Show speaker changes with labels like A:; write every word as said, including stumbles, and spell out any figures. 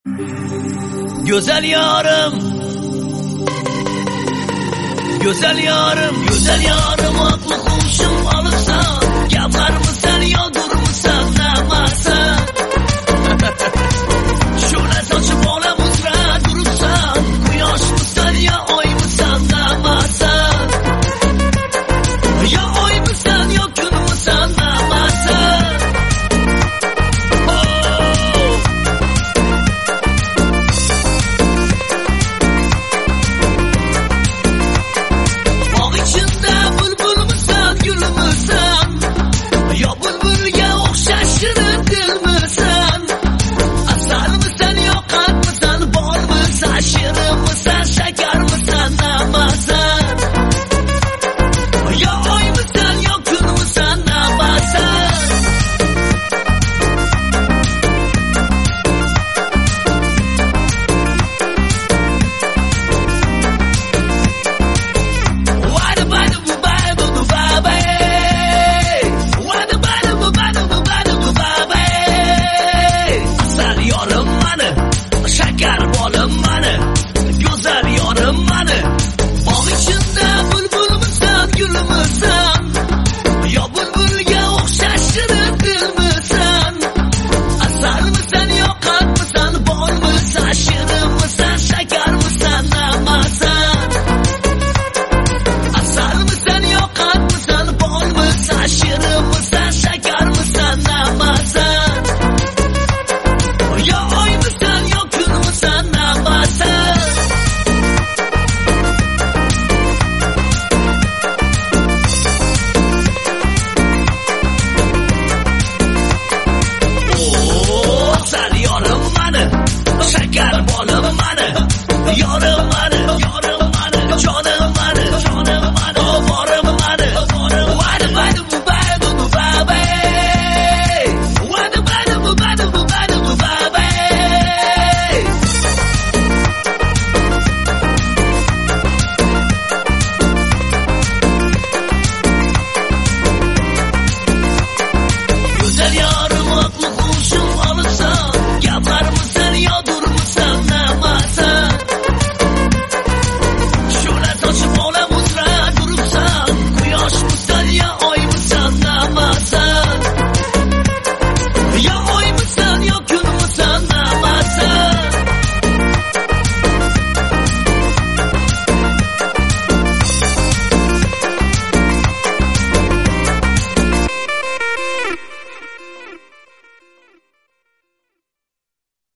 A: Güzel yarım, güzel yarım, güzel yarım aklı kuşum alırsan, yapar mısın yoldur musun namazsan? Şöyle saçıp ola mızra durursan, kuyaş mısın ya oy mısın namazsan? Ya oy mısın ya gün mısın namazsan? You're the